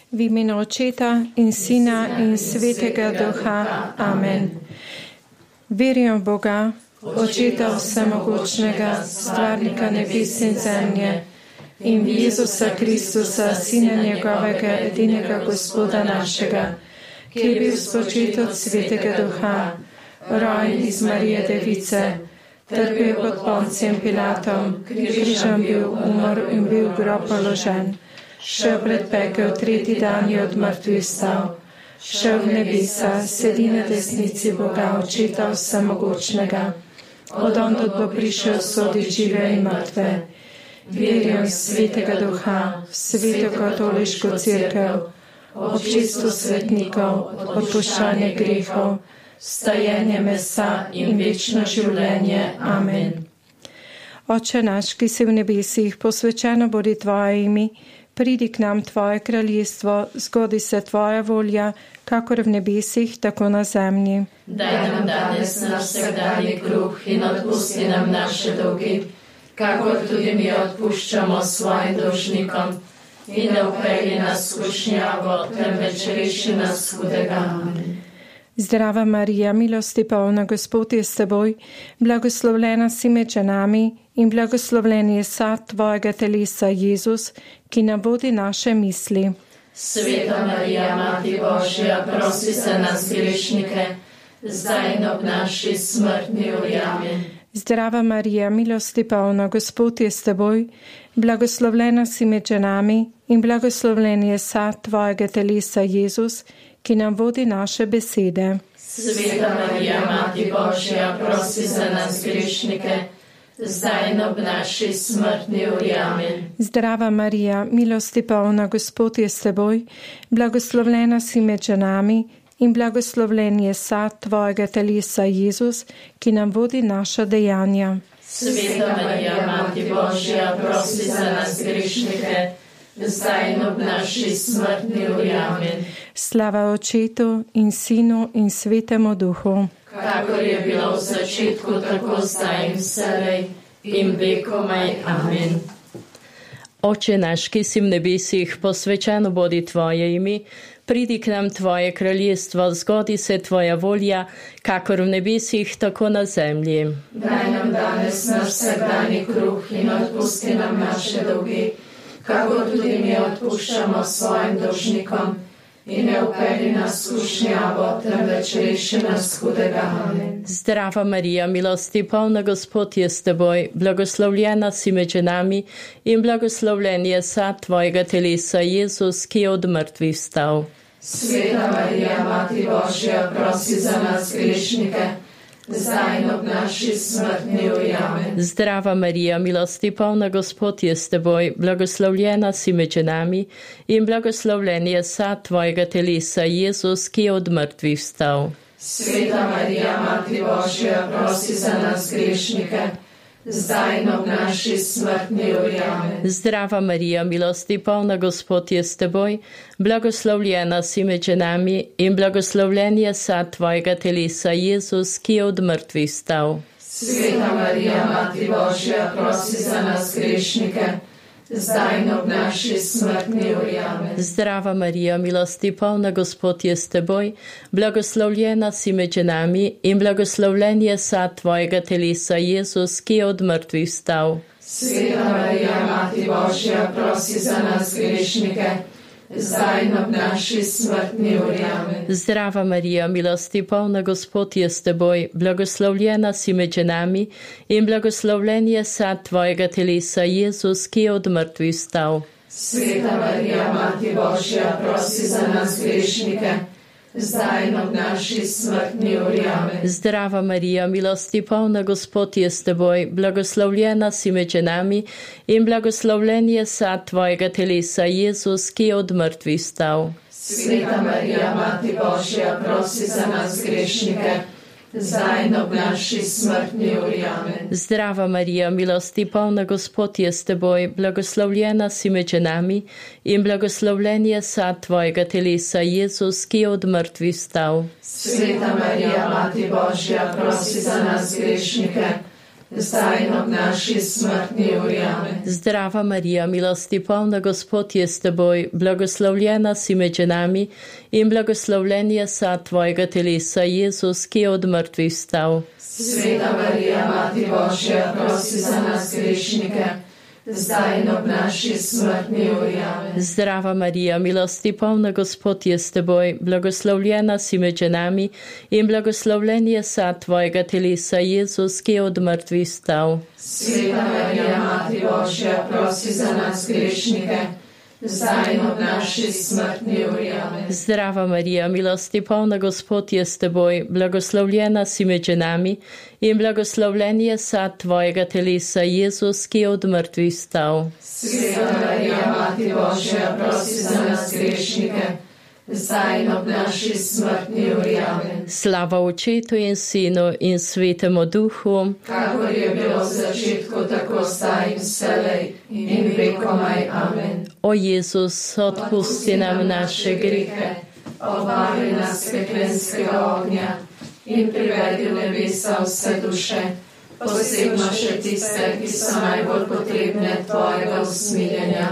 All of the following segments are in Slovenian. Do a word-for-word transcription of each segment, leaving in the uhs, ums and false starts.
V imenu Očeta in Sina in Svetega Duha. Amen. Verijo v Boga, Očeta vsemogočnega, stvarnika nebes in zemlje, in v Jezusa Kristusa, Sina njegovega, edinega Gospoda našega, ki je bil spočet od Svetega Duha, rojen iz Marije Device, trpel pod Poncijem Pilatom, križem bil, umrl in bil v grob položen, šel pred pekel, tretji dan je od mrtvih vstal, šel v nebesa, sedi na desnici Boga, Očeta vsemogočnega, od ondod bo prišel soditi žive in mrtve. Verijo v Svetega Duha, v Sveto katoliško cerkev, občinstvo svetnikov, odpuščanje grehov, vstajenje mesa in večno življenje. Amen. Oče naš, ki si v nebesih, posvečeno bodi tvoje ime, pridi k nam tvoje kraljestvo, zgodi se tvoja volja, kakor v nebesih, tako na zemlji. Daj nam danes naš vsakdanji kruh in odpusti nam naše dolge, kakor tudi mi odpuščamo svojim dolžnikom, in ne vpelji nas v skušnjavo, temveč reši nas hudega. Amen. Zdrava Marija, milosti polna, Gospod je s teboj, blagoslovljena si med ženami in blagoslovljen je sad tvojega telesa, Jezus, ki nam vodi naše misli. Sveta Marija, Mati Božja, prosi za nas grešnike, zdaj in ob naši smrtni uri. Amen. Zdrava Marija, milosti polna, Gospod je s teboj, blagoslovljena si med ženami in blagoslovljen je sad tvojega telesa, Jezus, ki nam vodi naše besede. Sveta Marija, Mati Božja, prosi za nas grešnike, zdaj in ob naši smrtni uri. Amen. Zdrava Marija, milosti polna, Gospod je s teboj, blagoslovljena si med ženami in blagoslovljen je sad tvojega telesa, Jezus, ki nam vodi naša dejanja. Sveta Marija, Mati Božja, prosi za nas grešnike, zdaj in ob naši smrtni uri. Amen. Slava Očetu in Sinu in Svetemu Duhu. Kakor je bilo v začetku, tako zdaj in vselej in vekomaj. Amen. Oče naš, ki si v nebesih, posvečeno bodi tvoje ime, pridi k nam tvoje kraljestvo, zgodi se tvoja volja, kakor v nebesih, tako na zemlji. Daj nam danes naš vsakdanji kruh in odpusti nam naše dolge, kakor tudi mi odpuščamo svojim dolžnikom, in ne vpelji nas v skušnjavo, temveč reši nas hudega. Amen. Zdrava Marija, milosti polna, Gospod je s teboj, blagoslovljena si med ženami in blagoslovljen je sad tvojega telesa, Jezus, ki je od mrtvih vstal. Sveta Marija, Mati Božja, prosi za nas grešnike, zdaj in ob naši smrtni uri. Amen. Zdrava Marija, milosti polna, Gospod je s teboj, blagoslovljena si med ženami in blagoslovljen je sad tvojega telesa, Jezus, ki je od mrtvih vstal. Sveta Marija, Mati Božja, prosi za nas grešnike, zdaj in ob naši smrtni uri. Amen. Zdrava Marija, milosti polna, Gospod je s teboj, blagoslovljena si med ženami in blagoslovljen je sad tvojega telesa, Jezus, ki je od mrtvih vstal. Sveta Marija, Mati Božja, prosi za nas grešnike, zdaj in ob naši smrtni uri. Amen. Zdrava Marija, milosti polna, Gospod je s teboj, blagoslovljena si med ženami in blagoslovljen je sad tvojega telesa, Jezus, ki je od mrtvih vstal. Sveta Marija, Mati Božja, prosi za nas grešnike, zdaj in ob naši smrtni uri. Amen. Zdrava Marija, milosti polna, Gospod je s teboj, blagoslovljena si med ženami in blagoslovljen je sad tvojega telesa, Jezus, ki je od mrtvih vstal. Sveta Marija, Mati Božja, prosi za nas grešnike, zdaj in ob naši smrtni uri. Amen. Zdrava Marija, milosti polna, Gospod je s teboj, blagoslovljena si med ženami in blagoslovljen je sad tvojega telesa, Jezus, ki je od mrtvih vstal. Sveta Marija, Mati Božja, prosi za nas grešnike, zdaj in ob naši smrtni uri. Amen. Zdrava Marija, milosti polna, Gospod je s teboj, blagoslovljena si med ženami in blagoslovljen je sad tvojega telesa, Jezus, ki je od mrtvih vstal. Sveta Marija, Mati Božja, prosi za nas grešnike, zdaj in ob naši smrtni uri. Amen. Zdrava Marija, milosti polna, Gospod je s teboj, blagoslovljena si med ženami in blagoslovljen je sad tvojega telesa, Jezus, ki je od mrtvih vstal. Sveta Marija, Mati Božja, prosi za nas grešnike, zdaj in ob naši smrtni uri. Amen. Zdrava Marija, milosti polna, Gospod je s teboj, blagoslovljena si med ženami in blagoslovljen je sad tvojega telesa, Jezus, ki je od mrtvih vstal. Sveta Marija, Mati Božja, prosi za nas grešnike, zdaj in ob naši smrtni uri. Amen. Zdrava Marija, milosti polna, Gospod je s teboj, blagoslovljena si med ženami in blagoslovljen je sad tvojega telesa, Jezus, ki je od mrtvih vstal. Sveta Marija, Mati Božja, prosi za nas grešnike, zdaj in ob naši smrtni uri. Amen. Slava Očetu in Sinu in Svetemu Duhu, kakor je bilo v začetku, tako zdaj in vselej in vekomaj. Amen. O Jezus, odpusti nam naše grehe, obvari nas peklenskega ognja in privedi v nebesa vse duše, posebno še tiste, ki so najbolj potrebne tvojega usmiljenja.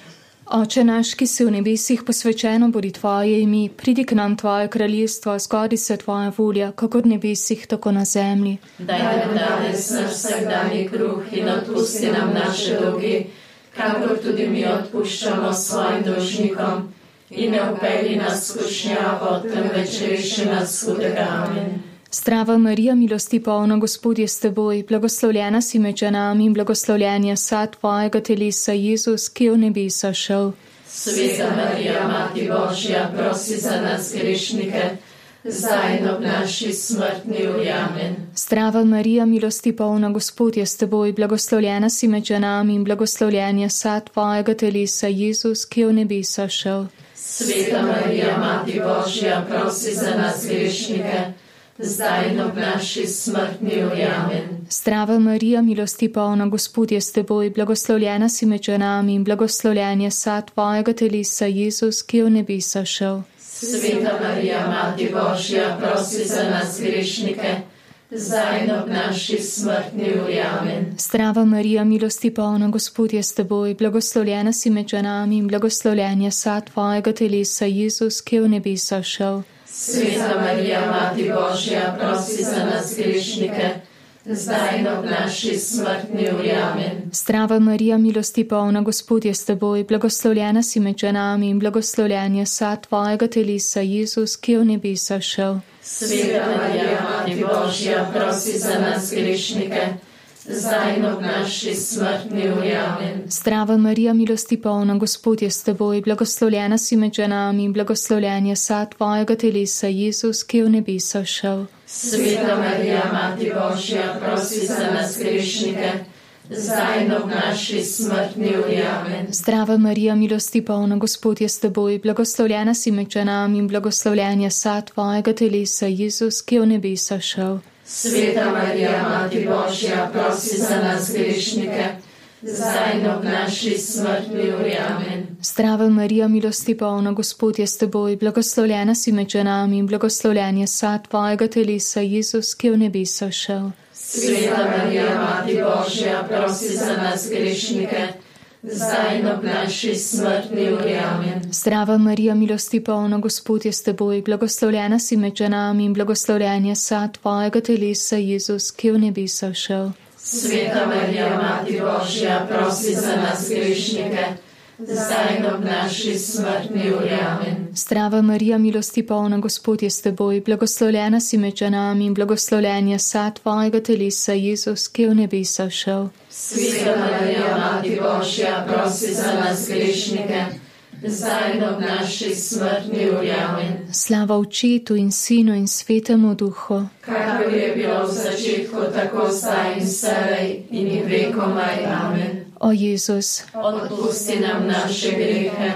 Oče naš, ki si v nebesih, posvečeno bodi tvoje ime, pridi k nam tvoje kraljestvo, zgodi se tvoja volja, kakor v nebesih, tako na zemlji. Daj nam danes naš vsakdanji kruh in odpusti nam naše dolge, kakor tudi mi odpuščamo svojim dolžnikom, in ne vpelji nas v skušnjavo, temveč reši nas hudega. Amen. Zdrava Marija, milosti polna, Gospod je s teboj, blagoslovljena si med ženami in blagoslovljen je sad tvojega telesa, Jezus, ki je v nebesa šel. Sveta Marija, Mati Božja, prosi za nas grešnike, zdaj in ob naši smrtni uri. Amen. Zdrava Marija, milosti polna, Gospod je s teboj, blagoslovljena si med ženami in blagoslovljen je sad tvojega telesa, Jezus, ki je v nebesa šel. Sveta Marija, Mati Božja, prosi za nas grešnike, zdaj in ob naši smrtni uri. Amen. Zdrava Marija, milosti polna, Gospod je s teboj, blagoslovljena si med ženami in blagoslovljen je sad tvojega telesa, Jezus, ki je v nebesa šel. Sveta Marija, Mati Božja, prosi za nas grešnike, zdaj in ob naši smrtni uri. Amen. Zdrava Marija, milosti polna, Gospod je s teboj, blagoslovljena si med ženami in blagoslovljen je sad tvojega telesa, Jezus, ki je v nebesa šel. Sveta Marija, Mati Božja, prosi za nas grešnike, zdaj in ob naši smrtni uri. Amen. Zdrava Marija, milosti polna, Gospod je s teboj, blagoslovljena si med ženami in blagoslovljen je sad tvojega telesa, Jezus, ki je v nebesa šel. Sveta Marija, Mati Božja, prosi za nas grešnike, zdaj in ob naši smrtni uri. Amen. Zdrava Marija, milosti polna, Gospod je s teboj, blagoslovljena si med ženami in blagoslovljen je sad tvojega telesa, Jezus, ki je v nebesa šel. Sveta Marija, Mati Božja, prosi za nas grešnike, zdaj in ob naši smrtni uri. Amen. Zdrava Marija, milosti polna, Gospod je s teboj, blagoslovljena si med ženami in blagoslovljen je sad tvojega telesa, Jezus, ki je v nebesa šel. Sveta Marija, Mati Božja, prosi za nas grešnike, zdaj in ob naši smrtni uri. Amen. Zdrava Marija, milosti polna, Gospod je s teboj, blagoslovljena si med ženami in blagoslovljen je sad tvojega telesa, Jezus, ki je v nebesa šel. Sveta Marija, Mati Božja, prosi za nas grešnike, zdaj in ob naši smrtni uri. Amen. Zdrava Marija, milosti polna, Gospod je s teboj, blagoslovljena si med ženami in blagoslovljen je sad tvojega telesa, Jezus, ki je v nebesa šel. Sveta Marija, Mati Božja, prosi za nas grešnike, zdaj in ob naši smrtni uri. Amen. Zdrava Marija, milosti polna, Gospod je s teboj, blagoslovljena si med ženami in blagoslovljen je sad tvojega telesa, Jezus, ki je v nebesa šel. Sveta Marija, Mati Božja, prosi za nas grešnike, zdaj in ob naši smrtni uri. Amen. Slava Očetu in Sinu in Svetemu Duhu, kakor je bilo v začetku, tako zdaj in vselej in vekomaj. Amen. O Jezus, odpusti nam naše grehe,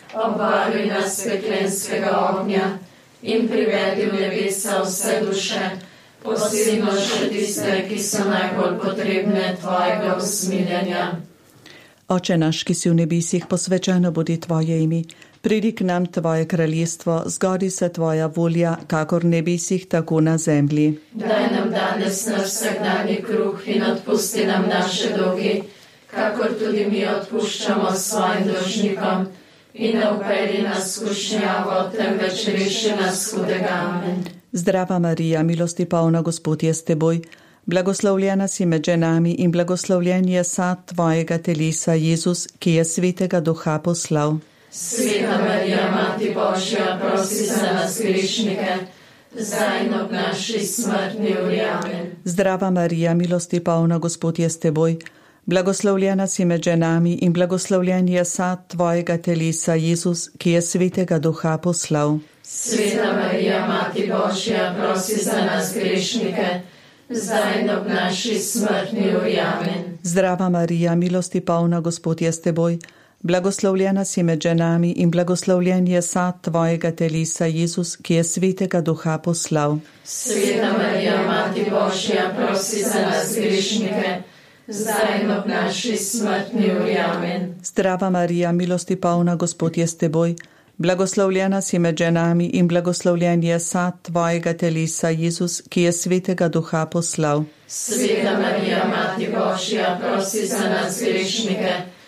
obvari nas peklenskega ognja in privedi v nebesa vse duše, posebno še tiste, ki so najbolj potrebne tvojega usmiljenja. Oče naš, ki si v nebesih, posvečeno bodi tvoje ime, Pridi k nam tvoje kraljestvo, zgodi se tvoja volja, kakor v nebesih, tako na zemlji. Daj nam danes naš vsakdanji kruh in odpusti nam naše dolge, kakor tudi mi odpuščamo svojim dolžnikom. In ne vpelji nas v skušnjavo, temveč reši nas hudega. Amen. Zdrava Marija, milosti polna, Gospod je s teboj. Blagoslovljena si med ženami in blagoslovljen je sad tvojega telesa, Jezus, ki je svetega duha poslal. Sveta Marija, Mati Božja, prosi za nas grešnike, zdaj in ob naši smrtni uri. Amen. Zdrava Marija, milosti polna, Gospod je s teboj. Blagoslovljena si med ženami in blagoslovljen je sad tvojega telesa, Jezus, ki je svetega duha poslal. Sveta Marija, Mati Božja, prosi za nas grešnike, zdaj in ob naši smrtni uri. Amen. Zdrava Marija, milosti polna, Gospod je s teboj. Blagoslovljena si med ženami in blagoslovljen je sad tvojega telesa, Jezus, ki je svetega duha poslal. Sveta Marija, Mati Božja, prosi za nas grešnike, zdaj in ob naši smrtni uri. Amen. Zdrava Marija, milosti polna, Gospod je s teboj. Blagoslovljena si med ženami in blagoslovljen je sad tvojega telesa, Jezus, ki je svetega duha poslal. Sveta Marija, Mati Božja, prosi za nas grešnike,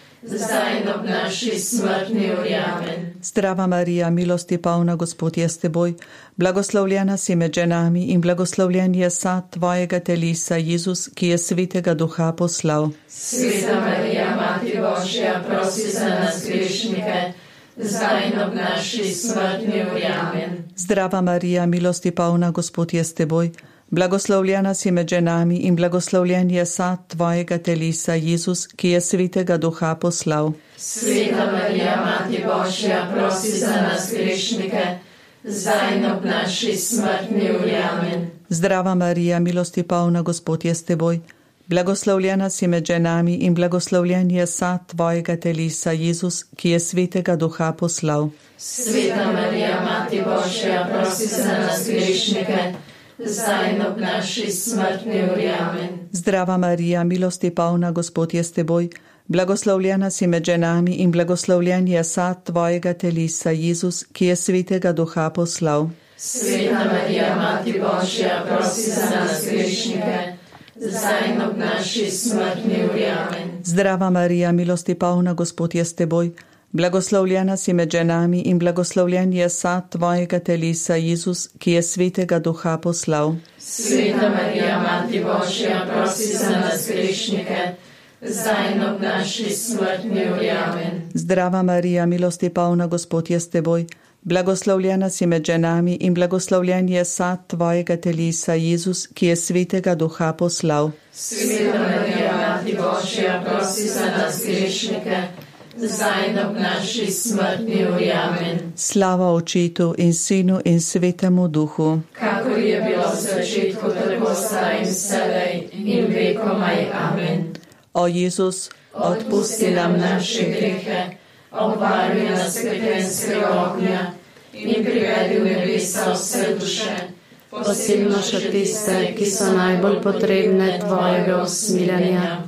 zdaj in ob naši smrtni uri. Amen. Zdrava Marija, milosti polna, Gospod je s teboj. Blagoslovljena si med ženami in blagoslovljen je sad tvojega telesa, Jezus, ki je svetega duha poslal. Sveta Marija, Mati Božja, prosi za nas grešnike, zdaj in ob naši smrtni uri. Amen. Zdrava Marija, milosti polna, Gospod je s teboj. Blagoslovljena si med ženami in blagoslovljen je sad tvojega telesa, Jezus, ki je svetega duha poslal. Sveta Marija, Mati Božja, prosi za nas grešnike, zdaj in ob naši smrtni uri. Amen. Zdrava Marija, milosti polna, Gospod je s teboj. Blagoslovljena si med ženami in blagoslovljen je sad tvojega telesa, Jezus, ki je svetega duha poslal. Sveta Marija, Mati Božja, prosi za nas grešnike, zdaj in ob naši smrtni uri. Amen. Zdrava Marija, milosti polna, Gospod je s teboj. Blagoslovljena si med ženami in blagoslovljen je sad tvojega telesa, Jezus, ki je svetega duha poslal. Sveta Marija, Mati Božja, prosi za nas grešnike, zdaj in ob naši smrtni uri. Amen. Zdrava Marija, milosti polna, Gospod je s teboj. Blagoslovljena si med ženami in blagoslovljen je sad tvojega telesa, Jezus, ki je svetega duha poslal. Sveta Marija, Mati Božja, prosi za nas grešnike, zdaj in ob naši smrtni uri. Amen. Zdrava Marija, milosti polna, Gospod je s teboj. Blagoslovljena si med ženami in blagoslovljen je sad tvojega telesa, Jezus, ki je svetega duha poslal. Sveta Marija, Mati Božja, prosi za nas grešnike, zdaj in ob naši smrtni uri. Amen. Slava Očetu in Sinu in Svetemu Duhu. Kakor je bilo v začetku, tako zdaj in vselej in vekomaj. Amen. O Jezus, odpusti nam naše grehe, obvaruj nas petenskega ognja in privedi v nebesa vse duše, posebno še tiste, ki so najbolj potrebne tvojega usmiljenja.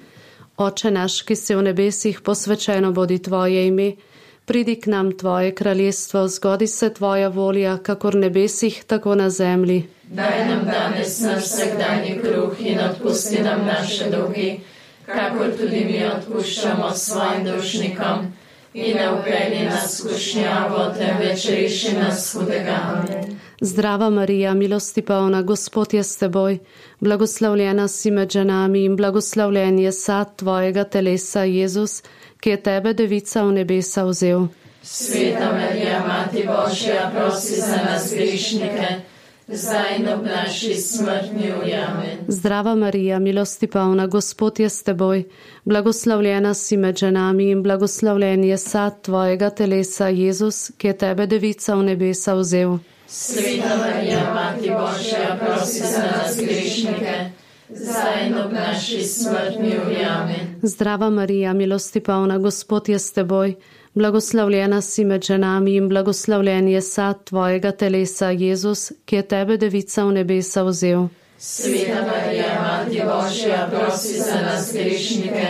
Oče naš, ki si v nebesih, posvečeno bodi tvoje ime, pridi k nam tvoje kraljestvo, zgodi se tvoja volja, kakor v nebesih, tako na zemlji. Daj nam danes naš vsakdanji kruh in odpusti nam naše dolge, kakor tudi mi odpuščamo svojim dolžnikom. In ne vpelji nas v skušnjavo, temveč reši nas hudega. Amen. Zdrava Marija, milosti polna, Gospod je s teboj. Blagoslovljena si med ženami in blagoslovljen je sad tvojega telesa, Jezus, ki je tebe, devica, v nebesa vzel. Sveta Marija, Mati Božja, prosi za nas grešnike, zdaj in ob naši smrtni uri. Amen. Zdrava Marija, milosti polna, Gospod je s teboj. Blagoslovljena si med ženami in blagoslovljen je sad tvojega telesa, Jezus, ki je tebe, devica, v nebesa vzel. Sveta Marija, Mati Božja, prosi za nas grešnike, zdaj in ob naši smrtni uri. Amen. Zdrava Marija, milosti polna, Gospod je s teboj. Blagoslovljena si med ženami in blagoslovljen je sad tvojega telesa, Jezus, ki je tebe, devica, v nebesa vzel. Sveta Marija, Mati Božja, prosi za nas grešnike,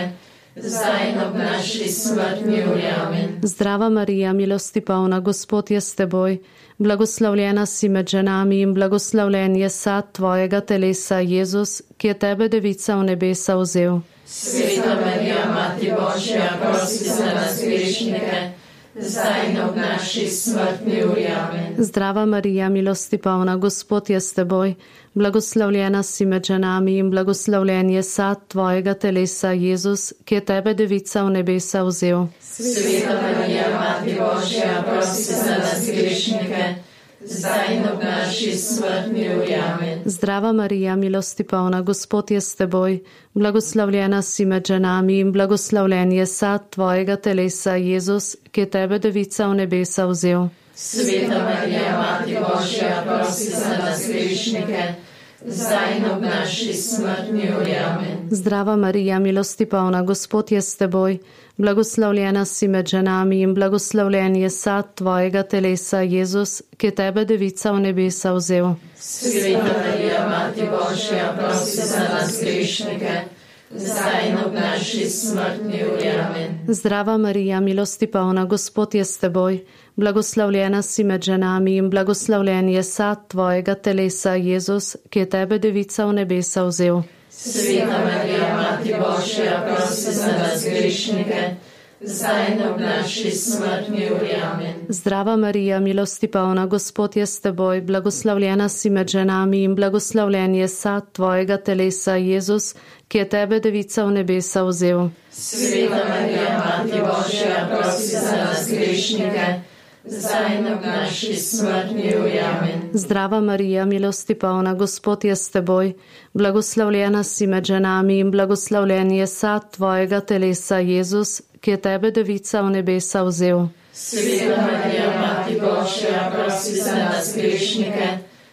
zdaj in ob naši smrtni uri. Amen. Zdrava Marija, milosti polna, Gospod je s teboj, blagoslovljena si med ženami in blagoslovljen je sad tvojega telesa, Jezus, ki je tebe devica v nebesa vzel. Sveta Marija, Mati Božja, prosi za nas grešnike, zdaj in ob naši smrtni uri. Amen. Zdrava Marija, milosti polna, Gospod je s teboj, blagoslovljena si med ženami in blagoslovljen je sad tvojega telesa, Jezus, ki je tebe devica v nebesa vzel. Sveta Marija, Mati Božja, prosi za nas grešnike, zdaj in ob naši smrtni uri. Amen. Zdrava Marija, milosti polna, Gospod je s teboj, blagoslovljena si med ženami in blagoslovljen je sad tvojega telesa, Jezus, ki je tebe devica v nebesa vzel. Sveta Marija, Mati Božja, prosi za nas grešnike, zdaj in ob naši smrtni uri. Amen. Zdrava Marija, milosti polna, Gospod je s teboj, blagoslovljena si med ženami in blagoslovljen je sad tvojega telesa, Jezus, ki je tebe devica v nebesa vzel. Sveta Marija, Mati Božja, prosi za nas grešnike, zdaj in ob naši smrtni uri. Amen. Zdrava Marija, milosti polna, Gospod je s teboj, blagoslovljena si med ženami in blagoslovljen je sad tvojega telesa, Jezus, ki je tebe devica v nebesa vzel. Sveta Marija, Mati Božja, prosi za nas grešnike, zdaj in ob naši smrtni uri. Amen. Zdrava Marija, milosti polna, Gospod je s teboj, blagoslovljena si med ženami in blagoslovljen je sad tvojega telesa, Jezus, ki je tebe devica v nebesa vzel. Sveta Marija, Mati Božja, prosi za nas grešnike, zdaj in ob naši smrtni uri. Amen. Zdrava Marija, milosti polna, Gospod je s teboj, blagoslovljena si med ženami in blagoslovljen je sad tvojega telesa, Jezus, ki je tebe devica v nebesa vzel. Sveta Marija, Mati Božja, prosi za nas grešnike,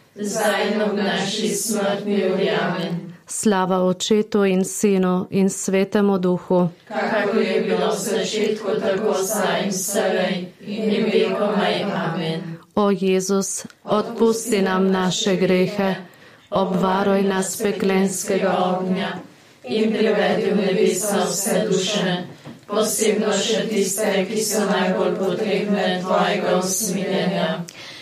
zdaj in ob naši smrtni uri. Amen. Slava Očetu in Sinu in Svetemu Duhu, kakor je bilo v začetku, tako zdaj in vselej in v vekomaj. Amen. O Jezus, odpusti nam naše grehe, obvaruj nas peklenskega ognja in privedi v nebesa vse duše, posebno še tiste, ki so najbolj potrebne tvojega usmiljenja.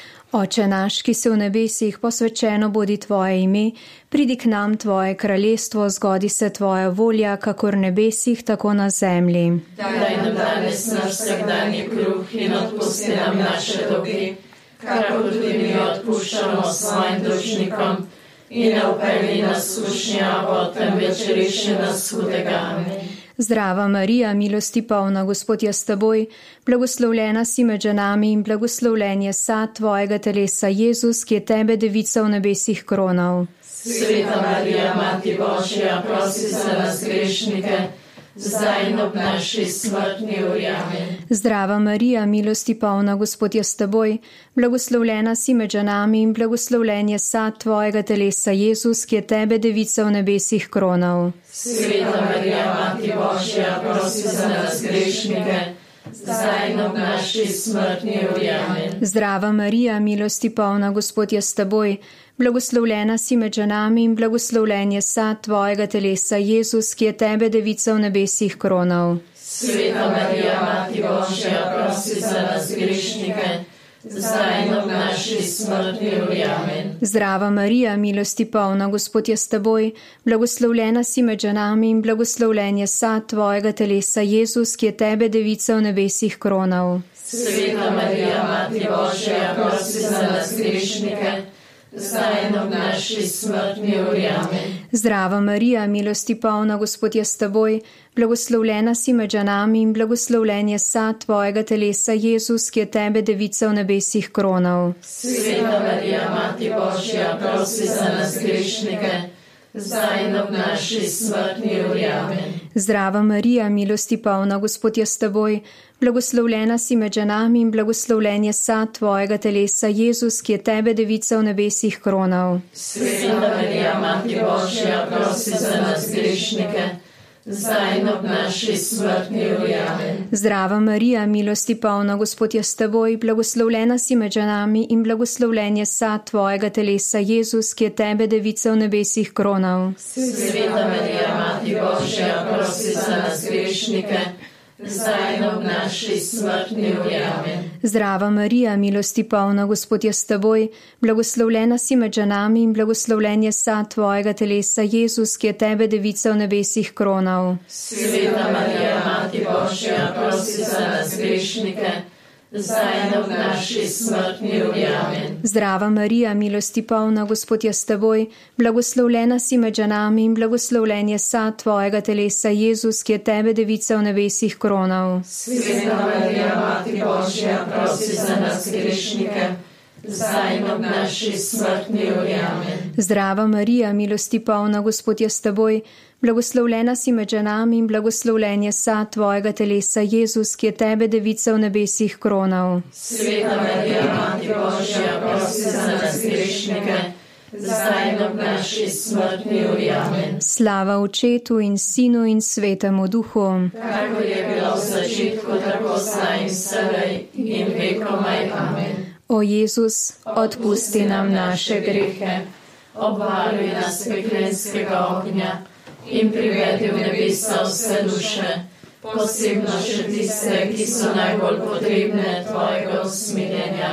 Oče naš, ki si v nebesih, posvečeno bodi tvoje ime, pridi k nam tvoje kraljestvo, zgodi se tvoja volja, kakor v nebesih, tako na zemlji. Daj nam danes naš vsakdanji kruh in odpusti nam naše dolge, kakor tudi mi odpuščamo svojim dolžnikom, in ne vpelji nas v skušnjavo, temveč reši nas hudega. Amen. Zdrava Marija, milosti polna, Gospod je s teboj, blagoslovljena si med ženami in blagoslovljen je sad tvojega telesa, Jezus, ki je tebe devica v nebesih kronal. Sveta Marija, Mati Božja, prosi za nas grešnike, zdaj in ob naši smrtni uri. Amen. Zdrava Marija, milosti polna, Gospod je s teboj, blagoslovljena si med ženami in blagoslovljen je sad tvojega telesa, Jezus, ki je tebe devica v nebesih kronal. Sveta Marija, Mati Božja, prosi za nas grešnike, zdaj in ob naši smrtni uri. Amen. Zdrava Marija, milosti polna, Gospod je s teboj, blagoslovljena si med ženami in blagoslovljen je sad tvojega telesa, Jezus, ki je tebe devica v nebesih kronal. Sveta Marija, Mati Božja, prosi za nas grešnike, zdaj in ob naši smrtni uri. Amen. Zdrava Marija, milosti polna, Gospod je s teboj, blagoslovljena si med ženami in blagoslovljen je sad tvojega telesa, Jezus, ki je tebe devica v nebesih kronal. Sveta Marija, Mati Božja, prosi za nas grešnike, zdaj in ob naši smrtni uri. Amen. Zdrava Marija, milosti polna, Gospod je s teboj, blagoslovljena si med ženami in blagoslovljen je sad tvojega telesa, Jezus, ki je tebe devica v nebesih kronal. Sveta Marija, Mati Božja, prosi za nas grešnike, zdaj in ob naši smrtni uri. Amen. Zdrava Marija, milosti polna, Gospod je s teboj, blagoslovljena si med ženami in blagoslovljen je sad tvojega telesa, Jezus, ki je tebe devica v nebesih kronal. Sveta Marija, Mati Božja, prosi za nas grešnike, zdaj in ob naši smrtni uri. Amen. Zdrava Marija, milosti polna, Gospod je s teboj, blagoslovljena si med ženami in blagoslovljen je sad tvojega telesa, Jezus, ki je tebe, devica v nebesih, kronal. Sveta Marija, Mati Božja, prosi za nas grešnike, zdaj in ob naši smrtni uri. Amen. Zdrava Marija, milosti polna, Gospod je s teboj, blagoslovljena si med ženami in blagoslovljen je sad tvojega telesa, Jezus, ki je tebe, devica v nebesih, kronal. Sveta Marija, Mati Božja, prosi za nas grešnike, zdaj in ob naši smrtni uri. Amen. Zdrava Marija, milosti polna, Gospod je s teboj, blagoslovljena si med ženami in blagoslovljen je sad tvojega telesa, Jezus, ki je tebe, devica v nebesih, kronal. Sveta Marija, Mati Božja, prosi za nas grešnike, zdaj in ob naši smrtni uri. Amen. Zdrava Marija, milosti polna, Gospod je s teboj, blagoslovljena si med ženami in blagoslovljen je sad tvojega telesa, Jezus, ki je tebe, devica v nebesih, kronal. Sveta Marija, Mati Božja, prosi za nas grešnike, zdaj in ob naši smrtni uri. Amen. Slava Očetu in Sinu in Svetemu Duhu. Kako je bilo v začetku, tako zdaj in vselej in vekomaj. Amen. O Jezus, odpusti nam naše grehe, obvaruj nas peklenskega ognja in privedi v nebesa vse duše, posebno še tiste, ki so najbolj potrebne tvojega usmiljenja.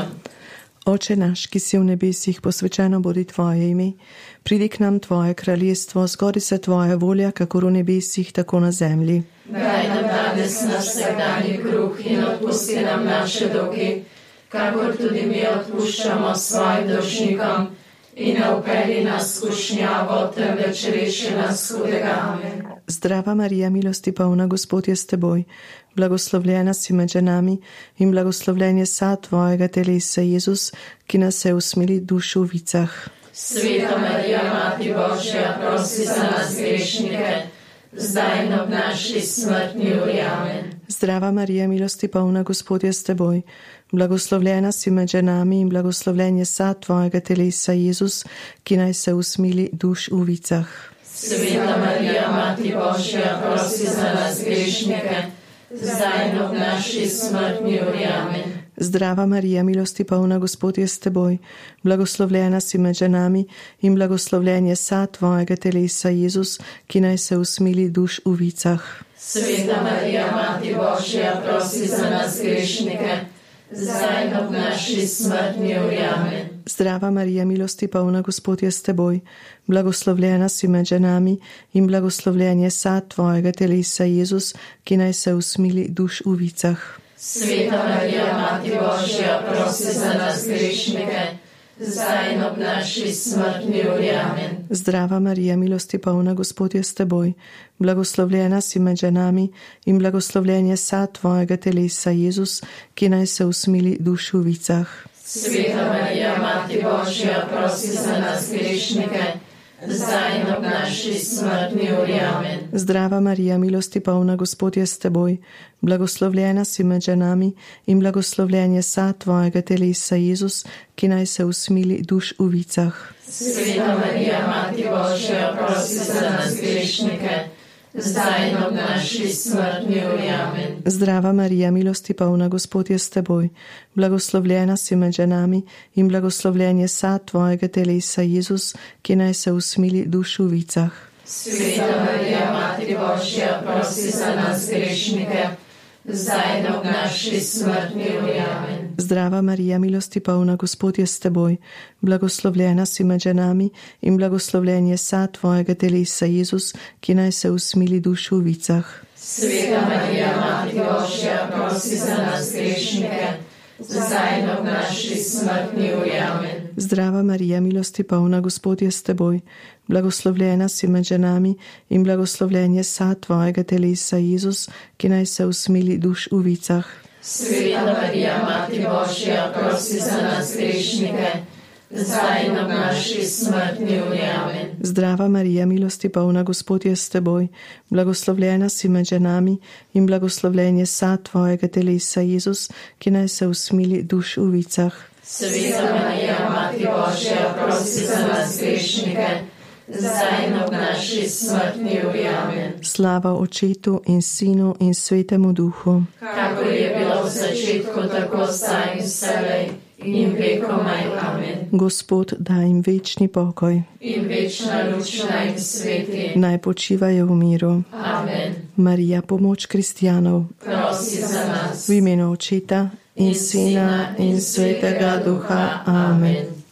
Oče naš, ki si v nebesih, posvečeno bodi tvoje ime, pridi k nam tvoje kraljestvo, zgodi se tvoja volja, kakor v nebesih, tako na zemlji. Daj nam danes naš vsakdanji kruh in odpusti nam naše dolge, kakor tudi mi odpuščamo svojim dolžnikom, in ne vpelji nas v skušnjavo, temveč reši nas hudega. Amen. Zdrava Marija, milosti polna, Gospod je s teboj, blagoslovljena si med ženami in blagoslovljen je sad tvojega telesa, Jezus, ki nas je usmili dušu v vicah. Sveta Marija, Mati Božja, prosi za nas grešnike, zdaj in ob naši smrtni uri. Amen. Zdrava Marija, milosti polna, Gospod je s teboj, blagoslovljena si med ženami in blagoslovljen je sad tvojega telesa, Jezus, ki naj se usmili duš v vicah. Sveta Marija, Mati Božja, prosi za nas grešnike, zdaj in ob naši smrtni uri. Amen. Zdrava Marija, milosti polna, Gospod je s teboj, blagoslovljena si med ženami in blagoslovljen je sad tvojega telesa, Jezus, ki naj se usmili duš v vicah. Sveta Marija, Mati Božja, prosi za nas grešnike, zdaj in ob naši smrtni uri. Amen. Zdrava Marija, milosti polna, Gospod je s teboj, blagoslovljena si med ženami in blagoslovljen je sad tvojega telesa, Jezus, ki naj se usmili duš v vicah. Sveta Marija, Mati Božja, prosi za nas grešnike, zdaj in ob naši smrtni uri. Amen. Zdrava Marija, milosti polna, Gospod je s teboj, blagoslovljena si med ženami in blagoslovljen je sad tvojega telesa, Jezus, ki naj se usmili duš v vicah. Sveta Marija, Mati Božja, prosi za nas grešnike, zdaj in ob naši smrtni uri. Amen. Zdrava Marija, milosti polna, Gospod je s teboj, blagoslovljena si med ženami in blagoslovljen je sad tvojega telesa, Jezus, ki naj se usmili duš v vicah. Sveta Marija, Mati Božja, prosi za nas grešnike, zdaj in ob naši smrtni uri. Amen. Zdrava Marija, milosti polna, Gospod je s teboj, blagoslovljena si med ženami in blagoslovljen je sad tvojega telesa, Jezus, ki naj se usmili duš v vicah. Sveta Marija, Mati Božja, prosi za nas grešnike, zdaj in ob naši smrtni uri. Amen. Zdrava Marija, milosti polna, Gospod je s teboj, blagoslovljena si med ženami in blagoslovljen je sad tvojega telesa, Jezus, ki naj se usmili duš v vicah. Sveta Marija, Mati Božja, prosi za nas grešnike, zdaj in ob naši smrtni uri. Amen. Zdrava Marija, milosti polna, Gospod je s teboj, blagoslovljena si med ženami in blagoslovljen je sad tvojega telesa, Jezus, ki naj se usmili duš v vicah. Sveta Marija, Mati Božja, prosi za nas grešnike, zdaj in ob naši smrtni uri. Amen. Zdrava Marija, milosti polna, Gospod je s teboj, blagoslovljena si med ženami in blagoslovljen je sad tvojega telesa, Jezus, ki naj se usmili duš v vicah. Sveta Marija, Mati Božja, prosi za nas grešnike, zdaj in ob naši smrtni uri. Amen. Slava Očetu in Sinu in Svetemu Duhu, kakor je bilo v začetku, tako zdaj in vselej in vekomaj. Amen. Gospod, daj jim večni pokoj in večna luč naj jim sveti. Naj počivajo v miru. Amen. Marija, pomoč kristjanov, prosi za nas. V imenu Očeta in Sina in Svetega Duha. Amen.